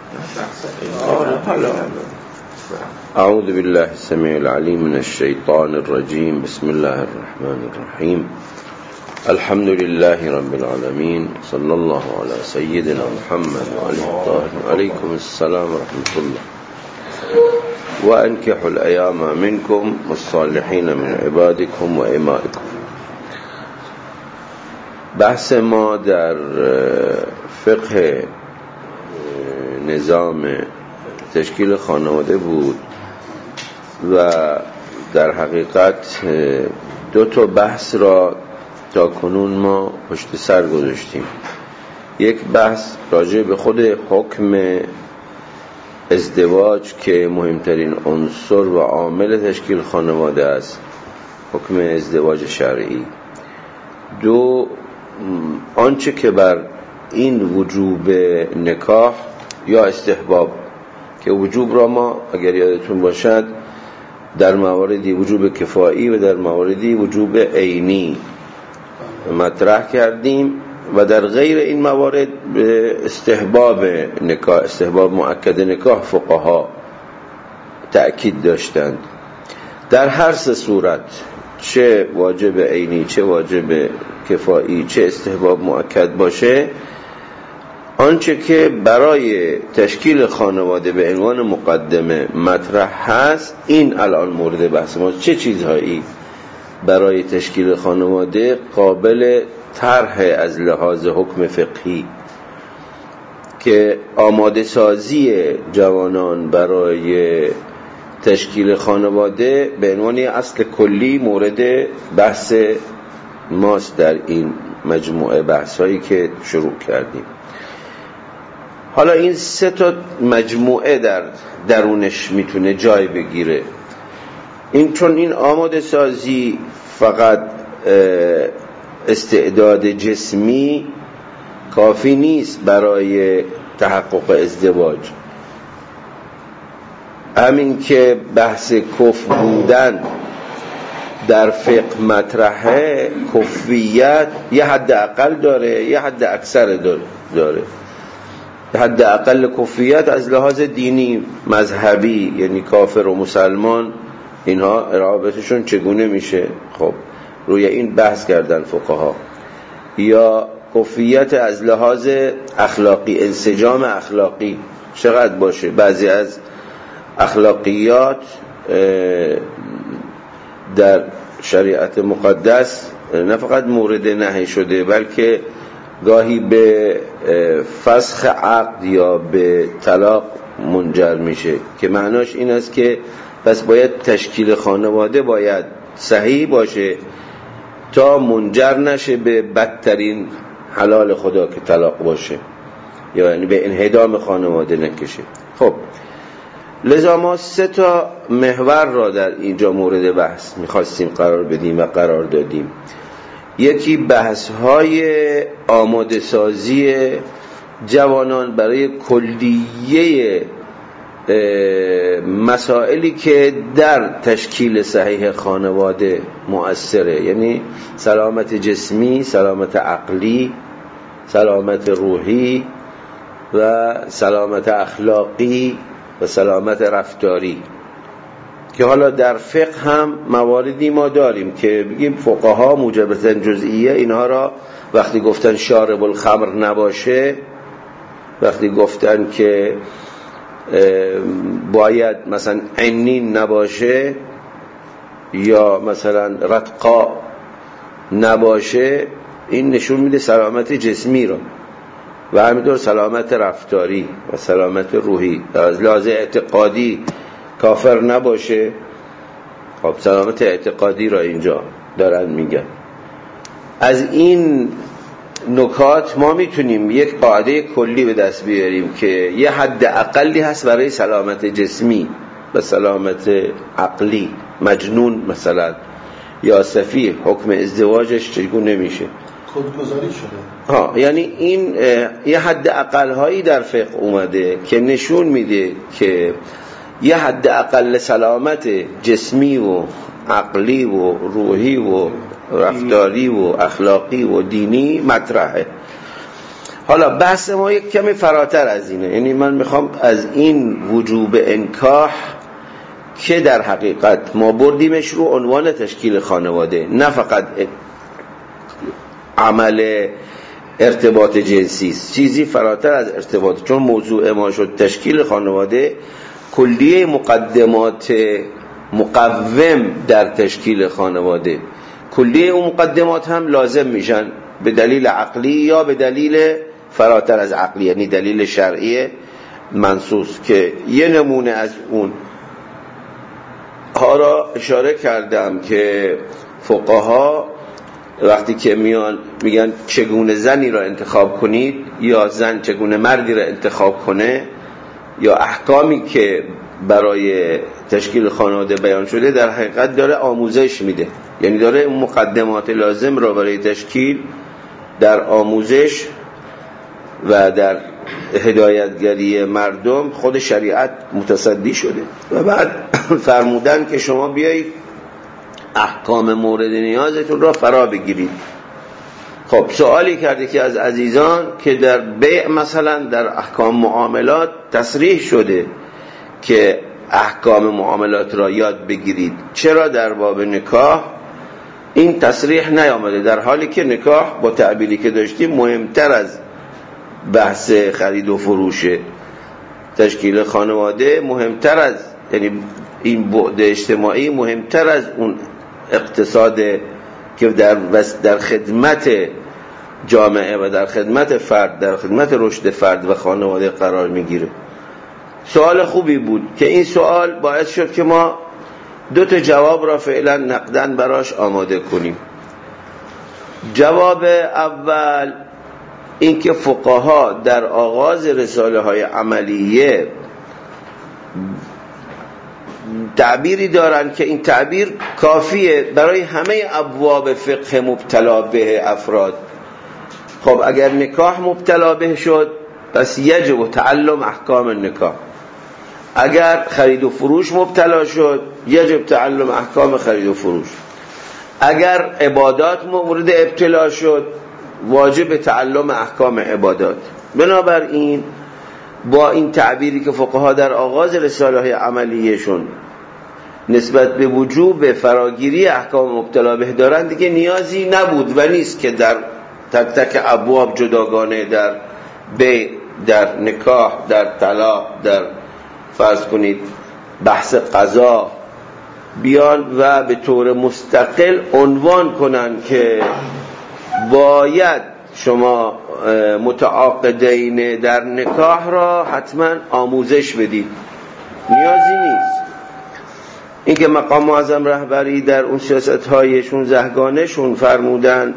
اعوذ بالله السميع العليم من الشيطان الرجيم. بسم الله الرحمن الرحيم. الحمد لله رب العالمين. صلى الله على سيدنا محمد وعلى آله. عليكم السلام ورحمة الله. وأنكحوا الأيام منكم والصالحين من عبادكم وإمائكم. بحث ما در فقه نظام تشکیل خانواده بود و در حقیقت دو تا بحث را تا کنون ما پشت سر گذاشتیم. یک بحث راجع به خود حکم ازدواج که مهمترین عنصر و عامل تشکیل خانواده است، حکم ازدواج شرعی. دو، آنچه که بر این وجوب نکاح یا استحباب، که وجوب را ما اگر یادتون باشد در مواردی وجوب کفایی و در مواردی وجوب عینی مطرح کردیم و در غیر این موارد به استحباب نکاح، استحباب مؤکد نکاح فقها تأکید داشتند. در هر سه صورت، چه واجب عینی، چه واجب کفایی، چه استحباب مؤکد باشه، آنچه که برای تشکیل خانواده به عنوان مقدمه مطرح هست، این الان مورد بحث ما. چه چیزهایی برای تشکیل خانواده قابل طرح از لحاظ حکم فقهی که آماده سازی جوانان برای تشکیل خانواده به عنوان اصل کلی مورد بحث ماست در این مجموعه بحث هایی که شروع کردیم. حالا این سه تا مجموعه در درونش میتونه جای بگیره. این چون این آماده سازی فقط استعداد جسمی کافی نیست برای تحقق ازدواج. همین که بحث کفر بودن در فقه مطرحه، کفریت یه حد اقل داره، یه حد اکثر داره. حد اقل کفریت از لحاظ دینی مذهبی، یعنی کافر و مسلمان، اینها رابطشون چگونه میشه، خب روی این بحث کردن فقها. یا کفریت از لحاظ اخلاقی، انسجام اخلاقی چقدر باشه. بعضی از اخلاقیات در شریعت مقدس نه فقط مورد نهی شده، بلکه گاهی به فسخ عقد یا به طلاق منجر میشه، که معناش این است که پس باید تشکیل خانواده باید صحیح باشه تا منجر نشه به بدترین حلال خدا که طلاق باشه، یعنی به انهدام خانواده نکشه. خب لذا ما سه تا محور را در اینجا مورد بحث میخواستیم قرار بدیم و قرار دادیم. یکی بحث های آماده سازی جوانان برای کلیه مسائلی که در تشکیل صحیح خانواده مؤثره، یعنی سلامت جسمی، سلامت عقلی، سلامت روحی و سلامت اخلاقی و سلامت رفتاری، که حالا در فقه هم مواردی ما داریم که بگیم فقها موجبتاً جزئیه اینها را وقتی گفتن شارب الخمر نباشه، وقتی گفتن که باید مثلا عنین نباشه یا مثلا رتقا نباشه، این نشون میده سلامت جسمی را، و همینطور سلامت رفتاری و سلامت روحی. از لحاظ اعتقادی کافر نباشه، خب سلامت اعتقادی را اینجا دارن میگن. از این نکات ما میتونیم یک قاعده کلی به دست بیاریم که یه حد اقلی هست برای سلامت جسمی و سلامت عقلی. مجنون مثلا یا سفیه حکم ازدواجش چگونه نمیشه، کدگذاری شده. یعنی این یه حد اقل هایی در فقه اومده که نشون میده که یه حد اقل سلامت جسمی و عقلی و روحی و رفتاری و اخلاقی و دینی مطرحه. حالا بحث ما یک کمی فراتر از اینه، یعنی من میخوام از این وجوب انکاح که در حقیقت ما بردیمش رو عنوان تشکیل خانواده، نه فقط عمل ارتباط جنسی، چیزی فراتر از ارتباط، چون موضوع ما شد تشکیل خانواده، کلیه مقدمات مقوم در تشکیل خانواده، کلیه اون مقدمات هم لازم میشن به دلیل عقلی یا به دلیل فراتر از عقلی، یعنی دلیل شرعی منصوص، که یه نمونه از اون ها را اشاره کردم که فقها وقتی که میان میگن چگونه زنی را انتخاب کنید یا زن چگونه مردی را انتخاب کنه، یا احکامی که برای تشکیل خانواده بیان شده، در حقیقت داره آموزش میده، یعنی داره اون مقدمات لازم را برای تشکیل در آموزش و در هدایتگری مردم خود شریعت متصدی شده. و بعد فرمودن که شما بیایید احکام مورد نیازتون را فرا بگیرید. خب سوالی کرده که از عزیزان که در بیع مثلا در احکام معاملات تصریح شده که احکام معاملات را یاد بگیرید، چرا در باب نکاح این تصریح نیامده، در حالی که نکاح با تعبیری که داشتیم مهمتر از بحث خرید و فروش، تشکیل خانواده مهمتر از، یعنی این بعد اجتماعی مهمتر از اون اقتصاد که در خدمت جامعه و در خدمت فرد، در خدمت رشد فرد و خانواده قرار میگیره. سوال خوبی بود که این سوال باعث شد که ما 2 جواب را فعلا نقدن براش آماده کنیم. جواب اول این که فقها در آغاز رساله های عملیه تعبیری دارن که این تعبیر کافیه برای همه ابواب فقه مبتلا به افراد. خب اگر نکاح مبتلا به شد پس یجب تعلم احکام النکاح، اگر خرید و فروش مبتلا شد یجب تعلم احکام خرید و فروش، اگر عبادات مورد ابتلا شد واجب تعلم احکام عبادات. بنابراین با این تعبیری که فقها در آغاز رساله های عملیشون نسبت به وجوب فراگیری احکام مبتلا به دارن، دیگه نیازی نبود و نیست که در تک تک ابواب جداگانه در بیع، در نکاح، در طلاق، در فرض کنید بحث قضا بیان و به طور مستقل عنوان کنن که باید شما متعاقدین در نکاح را حتما آموزش بدید. نیازی نیست. این که مقام معظم رهبری در اون سیاست‌های 16گانه‌شون فرمودن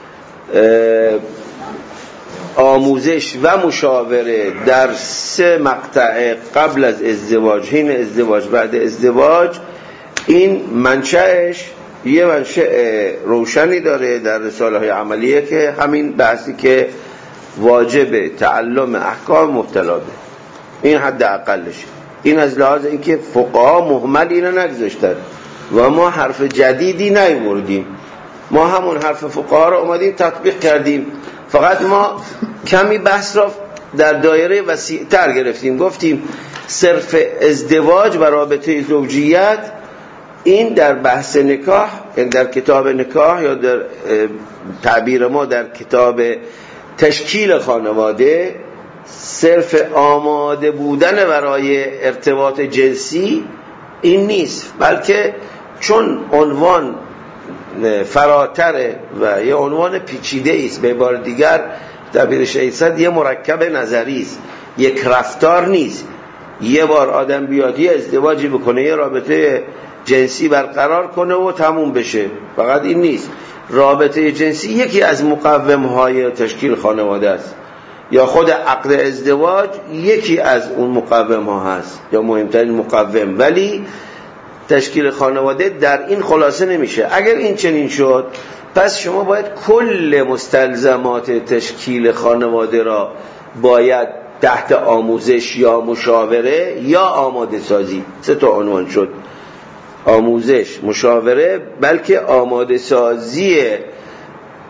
آموزش و مشاوره در 3 مقطع قبل از ازدواج، حین ازدواج، بعد ازدواج، این منشأش یه منشأ روشنی داره در رساله های عملیه که همین بحثی که واجب تعلم احکام مبتلا به، این حد اقلشه. این از لحاظ اینکه فقها مهمل اینو نگذاشتن و ما حرف جدیدی نیاوردیم، ما همون حرف فقها رو اومدیم تطبیق کردیم، فقط ما کمی بحث را در دایره وسیع‌تر گرفتیم. گفتیم صرف ازدواج و رابطه زوجیت این در بحث نکاح، یعنی در کتاب نکاح یا در تعبیر ما در کتاب تشکیل خانواده، صرف آماده بودن برای ارتباط جنسی این نیست، بلکه چون عنوان فراتره و یه عنوان پیچیده است، به عبارت دیگر تعبیر شیخ یه مرکب نظری است، یک رفتار نیست. یه بار آدم بیاد یه ازدواجی بکنه، یه رابطه جنسی برقرار کنه و تموم بشه، فقط این نیست. رابطه جنسی یکی از مقوم‌های تشکیل خانواده است، یا خود عقد ازدواج یکی از اون مقوم‌ها هست یا مهمترین مقوم، ولی تشکیل خانواده در این خلاصه نمیشه. اگر این چنین شد پس شما باید کل مستلزمات تشکیل خانواده را باید تحت آموزش یا مشاوره یا آماده سازی، 3 عنوان شد: آموزش، مشاوره، بلکه آماده سازی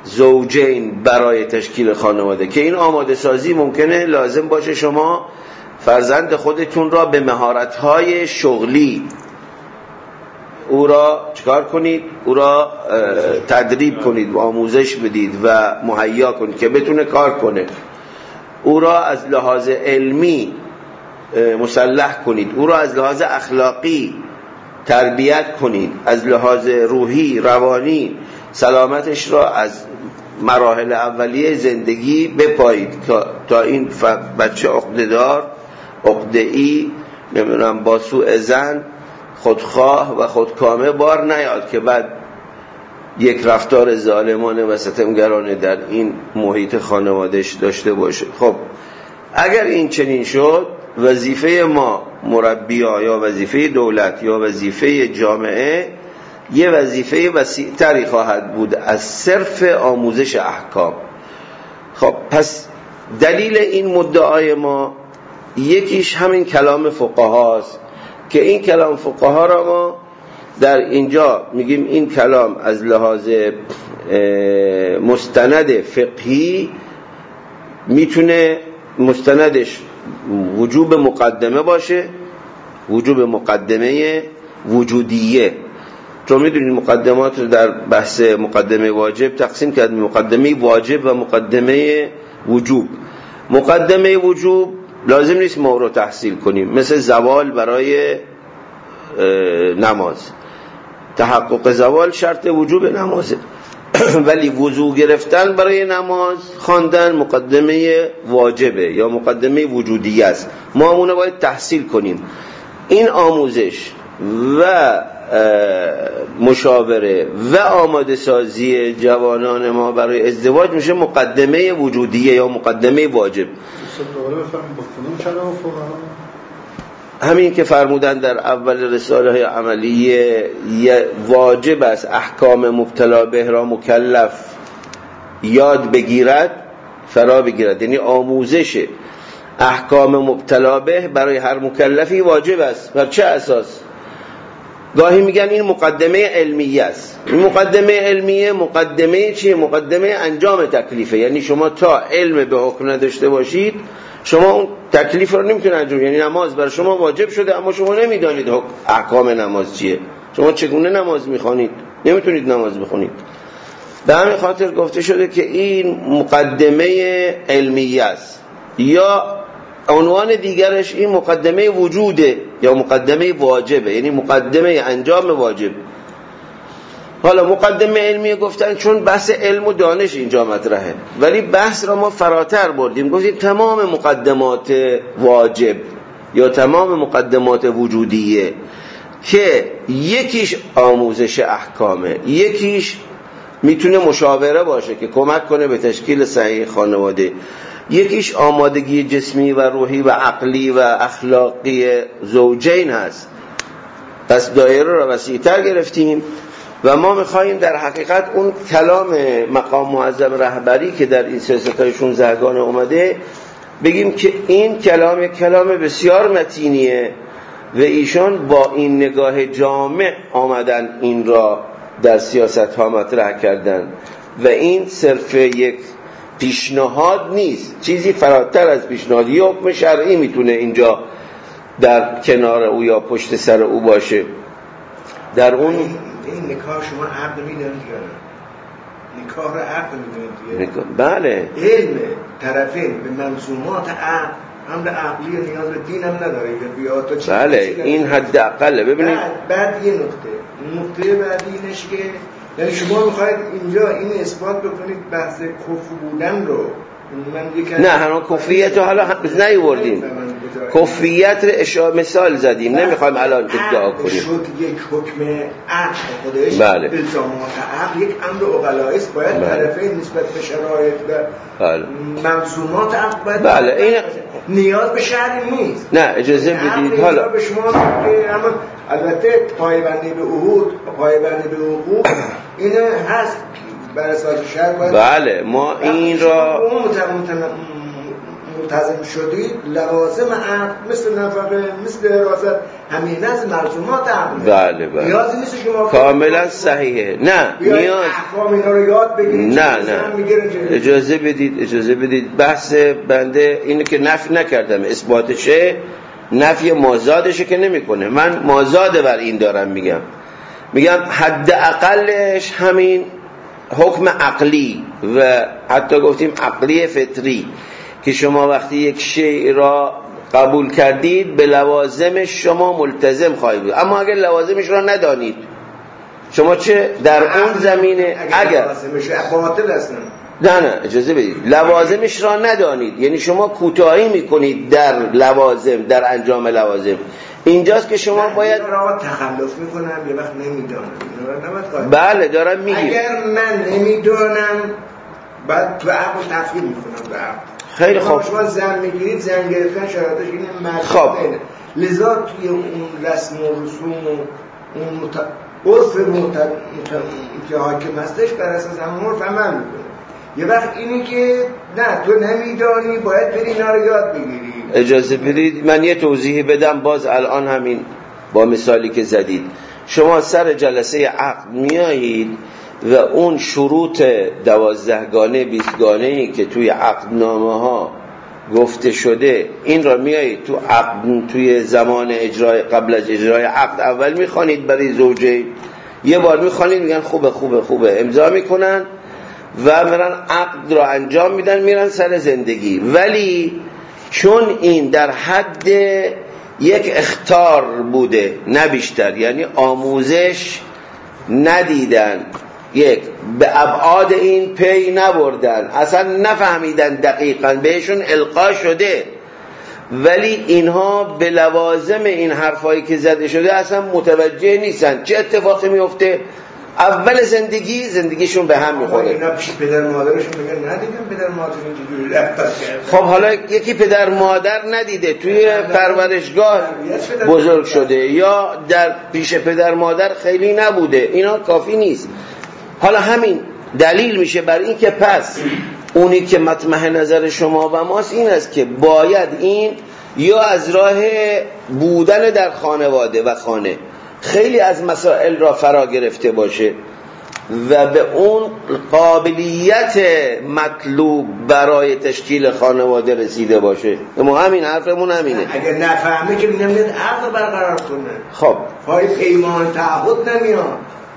زوجین برای تشکیل خانواده، که این آماده سازی ممکنه لازم باشه شما فرزند خودتون را به مهارت‌های شغلی او را چکار کنید؟ او را تدریب کنید و آموزش بدید و مهیا کنید که بتونه کار کنه. او را از لحاظ علمی مسلح کنید، او را از لحاظ اخلاقی تربیت کنید، از لحاظ روحی روانی سلامتش را از مراحل اولیه زندگی بپایید تا این بچه عقده‌دار، عقده‌ای، نمیدونم با سوء ظن، خودخواه و خودکامه بار نیاد که بعد یک رفتار ظالمانه و ستمگرانه در این محیط خانوادهش داشته باشه. خب اگر این چنین شد، وظیفه ما مربی‌ها یا وظیفه دولت یا وظیفه جامعه یه وظیفه وسیع‌تری خواهد بود از صرف آموزش احکام. خب پس دلیل این مدعای ما یکیش همین کلام فقهاست که این کلام فقها را ما در اینجا میگیم این کلام از لحاظ مستند فقهی میتونه مستندش وجوب مقدمه باشه، وجوب مقدمه وجودیه. چون میدونید مقدمات رو در بحث مقدمه واجب تقسیم کردیم، مقدمه واجب و مقدمه وجوب. مقدمه وجوب لازم نیست ما رو تحصیل کنیم، مثل زوال برای نماز، تحقق زوال شرط وجوب نمازه ولی وضو گرفتن برای نماز خواندن مقدمه واجبه یا مقدمه وجودیه است، ما اونو باید تحصیل کنیم. این آموزش و مشاوره و آماده سازی جوانان ما برای ازدواج میشه مقدمه وجودیه یا مقدمه واجب. همین که فرمودن در اول رساله های عملیه واجب است احکام مبتلا به را مکلف یاد بگیرد فرا بگیرد، یعنی آموزش احکام مبتلا به برای هر مکلفی واجب است. بر چه اساس؟ گاهی میگن این مقدمه علمیه است. این مقدمه علمیه مقدمه چیه؟ مقدمه انجام تکلیفه، یعنی شما تا علم به حکم نداشته باشید شما اون تکلیف رو نمیتونید انجام، یعنی نماز بر شما واجب شده اما شما نمیدانید احکام نماز چیه، شما چگونه نماز میخوانید، نمیتونید نماز بخونید. به همین خاطر گفته شده که این مقدمه علمیه است، یا عنوان دیگرش این مقدمه وجوده یا مقدمه واجبه، یعنی مقدمه انجام واجب. حالا مقدمه علمیه گفتن چون بحث علم و دانش اینجا مطرحه، ولی بحث را ما فراتر بردیم، گفتیم تمام مقدمات واجب یا تمام مقدمات وجودیه که یکیش آموزش احکامه، یکیش میتونه مشاوره باشه که کمک کنه به تشکیل صحیح خانواده، یکیش آمادگی جسمی و روحی و عقلی و اخلاقی زوجین هست. پس دایره را وسیع‌تر گرفتیم و ما میخواییم در حقیقت اون کلام مقام معظم رهبری که در این سیاست‌های 16 گانه اومده بگیم که این کلام بسیار متینیه و ایشان با این نگاه جامع آمدن این را در سیاست‌ها مطرح کردن و این صرف یک پیشنهاد نیست، چیزی فراتر از پیشنهادی، حکم شرعی میتونه اینجا در کنار او یا پشت سر او باشه. در اون این نکاح شما عقد میدونید یا نه؟ نکاح را عقد میدونید یا نه؟ بله. علم طرفین به منظومات عقد هم عقلی نیاز به دین هم نداره یا تا بله این حد اقله. ببینید بعد یه نقطه بعدی اینش که یعنی شما میخواید اینجا این اثبات بکنید بحث کفر بودن رو، نه هنوز کفریت رو حالا نیوردیم، کفریت رو مثال زدیم، نمیخوایم الان ادعا کنیم. شد یک حکم عقل خودش بله. الزامات عقل یک امر عقلائی است، باید طرفین نسبت به شرایط و منظومات عقل باید بله. این نیاز به شرعی نیست. نه اجازه بدید حالا به شما که البته پایبندی به عهود، پایبندی به حقوق این هست بر اساس شرع باید. بله ما این را ملتزم شدید لوازم عقد مثل نفقه مثل حراست همین از ملزومات عقد. بله بله نیازی نیست شما کاملا صحیحه. نه نیاز احکام اینا رو یاد بگیرید. نه اجازه بدید بحث بنده اینه که نفی نکردم، اثباتشه نفی مازادشه که نمیکنه. من مازاده بر این دارم میگم حد اقلش همین حکم عقلی و حتی گفتیم عقلی فطری که شما وقتی یک شیء را قبول کردید به لوازمش شما ملتزم خواهید بود. اما اگر لوازمش را ندانید شما چه در اون زمینه اگر باطل هستن. نه اجازه بدید، لوازمش را ندانید یعنی شما کوتاهی میکنید در لوازم، در انجام لوازم. اینجاست که شما باید تخلف میکنم یه وقت نمیدانم. بله دارم میگم اگر من نمیدانم بعد تو عقل تفهیم میکنم به عقل. خیلی خوب. شما زن میگیرید زن گرفتن شرایطش اینه خب. لذا توی اون رسم و رسوم و اون عرف که حاکم هستش بر اساس همون عرف عمل میکنه. یه وقت اینی که نه تو نمیدانی باید بری اینا رو یاد بگیری. اجازه بدید من یه توضیح بدم. باز الان همین با مثالی که زدید شما سر جلسه عقد میایید و اون شروط 12 گانه 20 گانه‌ای که توی عقدنامه ها گفته شده این را میایید تو عقد توی زمان اجرای قبل از اجرای عقد اول میخوانید برای زوجه، یه بار میخوانید میگن خوبه امضا میکنن و میرن عقد را انجام میدن میرن سر زندگی. ولی چون این در حد یک اخطار بوده نه بیشتر، یعنی آموزش ندیدن، یک به ابعاد این پی نبردن، اصلا نفهمیدن دقیقاً بهشون القا شده، ولی اینها به لوازم این حرفایی که زده شده اصلا متوجه نیستن. چه اتفاقی میفته؟ اول زندگیشون به هم میخوره. اینا پیش پدر مادرشون میگن ندیدم پدر مادر اینجوری رفتار کرده. خب حالا یکی پدر مادر ندیده توی پرورشگاه بزرگ شده یا در پیش پدر مادر خیلی نبوده، اینا کافی نیست. حالا همین دلیل میشه بر این که پس اونی که مطمح نظر شما و ماست این است که باید این یا از راه بودن در خانواده و خانه خیلی از مسائل را فرا گرفته باشه و به اون قابلیت مطلوب برای تشکیل خانواده رسیده باشه. ما همین حرفمون همینه. اگر نفهمه که نمیاد عقد برقرار کنه. خب پای پیمان تعهد نمیاد.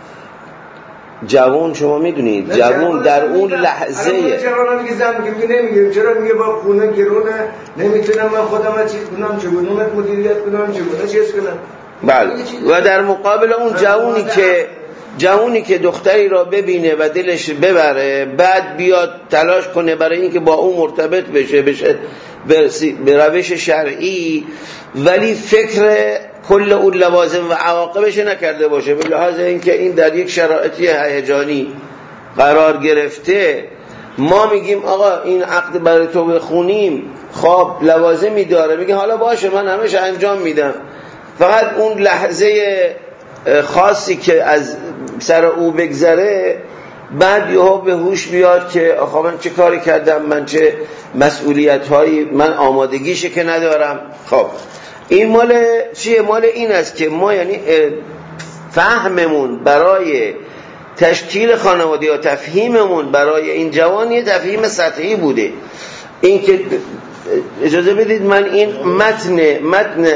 جوان شما میدونید جوان در اون لحظه جوان میگه زن میگه نمیگه چرا میگه با خونه گرونه نمیتونم من خودم چیز کنم چگونه مدیریت کنم چگونه چیز کنم. بله و در مقابل اون جوانی که دختری را ببینه و دلش ببره بعد بیاد تلاش کنه برای اینکه با اون مرتبط بشه به روش شرعی، ولی فکر کل اون لوازم و عواقبش نکرده باشه به لحاظ اینکه این در یک شرایطی هیجانی قرار گرفته. ما میگیم آقا این عقد برای تو بخونیم، خب لوازمی داره، میگه حالا باشه من همش انجام میدم، فقط اون لحظه خاصی که از سر او بگذره بعد یهو به هوش بیاد که آخه من چه کاری کردم، من چه مسئولیت هایی، من آمادگیشه که ندارم. خب این مال چیه؟ مال این است که ما یعنی فهممون برای تشکیل خانواده یا تفهیممون برای این جوان یه تفهیم سطحی بوده. این که اجازه بدید من این متن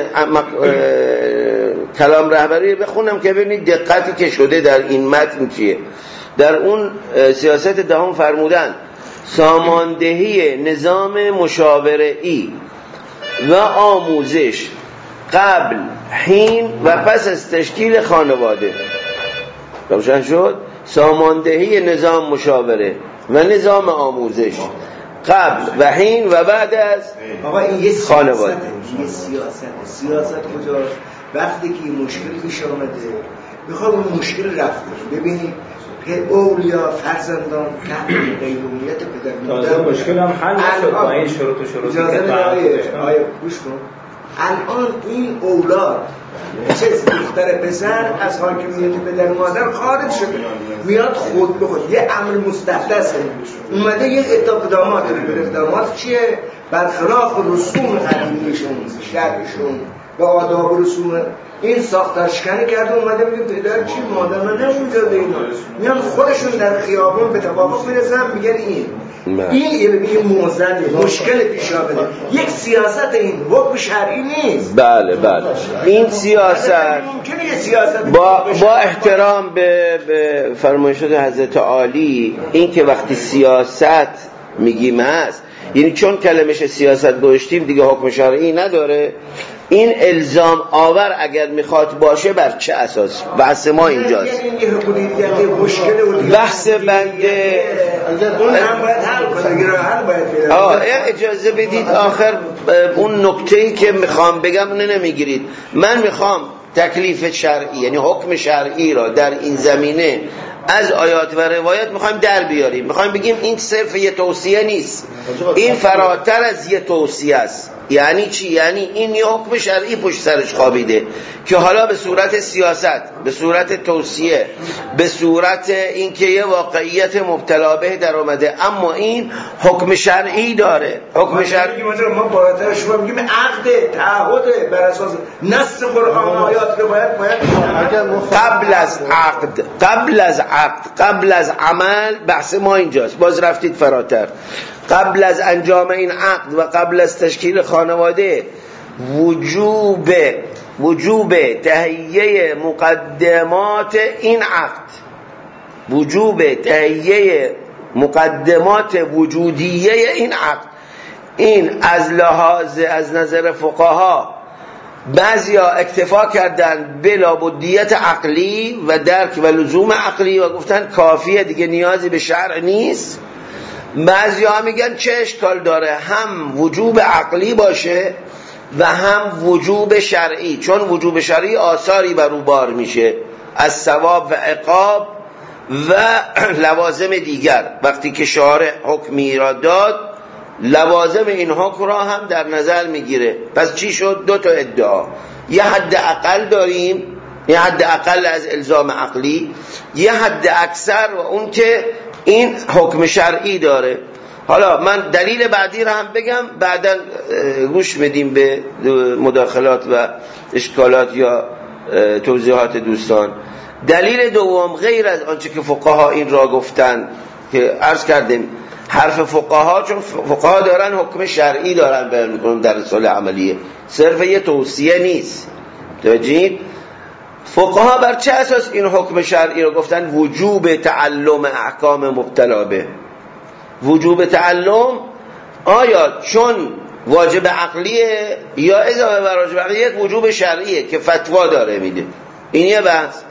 کلام رهبری بخونم که ببینید دقتی که شده در این متن چیه. در اون سیاست دهم فرمودن ساماندهی نظام مشاوره‌ای و آموزش قبل، حین و پس از تشکیل خانواده. روشن شد؟ ساماندهی نظام مشاوره و نظام آموزش قبل و حین و بعد از خانواده. یه سیاست کجاست؟ وقتی که این مشکل پیش آمده میخوام اون مشکل رفت ببینید اولیا فرزندان تحت قیومیت پدر مادر مشکل هم حل نشد با این شروطی که آیا گوش کن. الان این اولاد چه دختر پسر از حاکمیت پدر مادر خارج شده، میاد خود به خود یه امر مستحدثه اومده یه اقدامات داره. اقدامات چیه؟ برخلاف رسوم قدیمیشون شرعشون و آداب و رسوم این ساختارشکنی کرده اومده میگه پدر چی مادر من نمیده به اینا میان خودشون در خیابون به توافق میرسن میگن این موزنه مشکل پیش آمده یک سیاست این حکم شرعی نیست. بله این سیاست با احترام به فرمایشات حضرت عالی این که وقتی سیاست میگیم هست یعنی چون کلمش سیاست گذاشتیم دیگه حکم شرعی نداره. این الزام آور اگر میخواد باشه بر چه اساس؟ بحث ما اینجاست. بحث بنده اجازه بدید آخر اون نکته‌ای که میخوام بگم نمیگیرید. من میخوام تکلیف شرعی یعنی حکم شرعی را در این زمینه از آیات و روایات میخوایم در بیاریم. میخوایم بگیم این صرف یه توصیه نیست، این فراتر از یه توصیه است. یعنی چی؟ یعنی این یه حکم شرعی پشت سرش خوابیده که حالا به صورت سیاست، به صورت توصیه، به صورت اینکه یه واقعیت مبتلا به در اومده، اما این حکم شرعی داره. حکم شرعی ما بالاتر شما میگیم عقد تعهد بر اساس نص قرآن آیات رو باید قبل از عمل. بحث ما اینجاست. باز رفتید فراتر. قبل از انجام این عقد و قبل از تشکیل خانواده وجوب تهیه مقدمات این عقد، وجوب تهیه مقدمات وجودیه این عقد، این از لحاظ از نظر فقها بعضیا اکتفا کردن به لابدیت عقلی و درک و لزوم عقلی و گفتن کافیه دیگه نیازی به شرع نیست. بعضیا میگن چه اشکال داره هم وجوب عقلی باشه و هم وجوب شرعی، چون وجوب شرعی آثاری بر او بار میشه از ثواب و عقاب و لوازم دیگر. وقتی که شارع حکمی را داد لوازم این حکم را هم در نظر میگیره. پس چی شد؟ دو تا ادعا. یه حد اقل داریم، یه حد اقل از الزام عقلی، یه حد اکثر و اون که این حکم شرعی داره. حالا من دلیل بعدی را هم بگم، بعداً گوش میدیم به مداخلات و اشکالات یا توضیحات دوستان. دلیل دوم غیر از آنچه که فقها این را گفتن که عرض کردیم حرف فقها، چون فقها دارن حکم شرعی دارن بیان میکنن در رساله عملیه، صرف یه توصیه نیست. توجید فقها بر چه اساس این حکم شرعی رو گفتن؟ وجوب تعلم احکام مبتلا به. وجوب تعلم آیا چون واجب عقلیه یا اضافه بر واجب عقلیه یک وجوب شرعیه که فتوا داره میده؟ این یه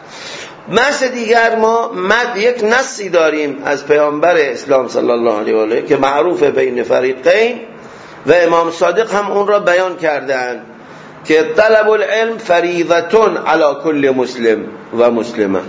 بحث دیگر ما یک نصی داریم از پیامبر اسلام صلی الله علیه و آله که معروف بین فریقین و امام صادق هم اون را بیان کردن که طلب العلم فریضتون علی کل مسلم و مسلمه.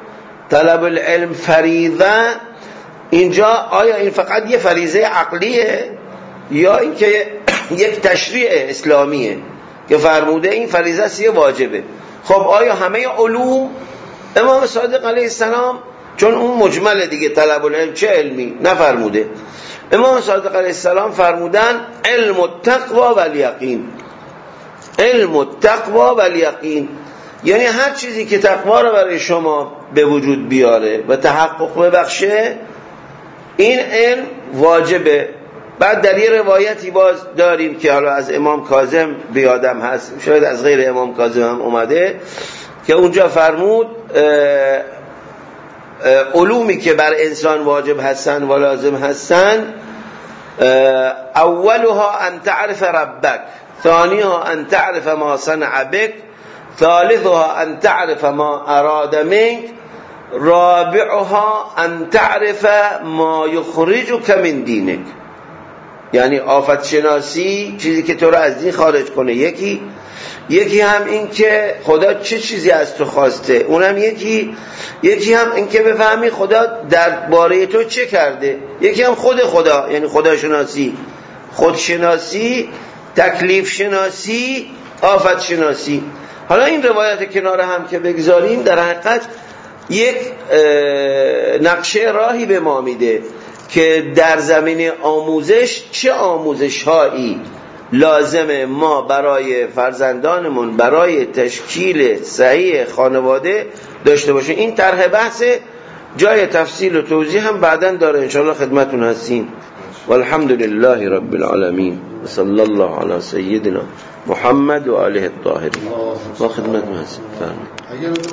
طلب العلم فریضه اینجا آیا این فقط یه فریضه عقلیه یا اینکه یک تشریع اسلامیه که فرموده این فریضه است، یه واجبه؟ خب آیا همه علوم؟ امام صادق علیه السلام چون اون مجمل دیگه طلب العلم چه علمی نفرموده، امام صادق علیه السلام فرمودن علم التقوا والیقین. علم التقوا والیقین یعنی هر چیزی که تقوا رو برای شما به وجود بیاره و تحقق ببخشه این علم واجبه. بعد در یه روایتی باز داریم که حالا از امام کاظم بیادم هست، شاید از غیر امام کاظم هم اومده، که اونجا فرمود علومی که بر انسان واجب هستن و لازم هستن اولها ان تعرف ربک، ثانیها ان تعرف ما صنع بک، ثالثها ان تعرف ما اراد منک، رابعها ان تعرف ما یخرجک من دینک. یعنی آفت شناسی چیزی که تو رو از دین خارج کنه، یکی هم این که خدا چه چیزی از تو خواسته، اونم یکی هم این که بفهمی خدا درباره تو چه کرده، یکی هم خود خدا یعنی خداشناسی، خودشناسی، تکلیف شناسی، آفت شناسی. حالا این روایت کنار هم که بگذاریم در حقیقت یک نقشه راهی به ما میده که در زمینه آموزش چه آموزش هایی لازمه ما برای فرزندانمون برای تشکیل صحیح خانواده داشته باشیم. این طرح بحث جای تفصیل و توضیح هم بعداً داره، انشاءالله خدمتون هستیم. والحمد لله رب العالمین و صلی الله علی سیدنا محمد و آله الطاهرین. ما خدمتون هستیم.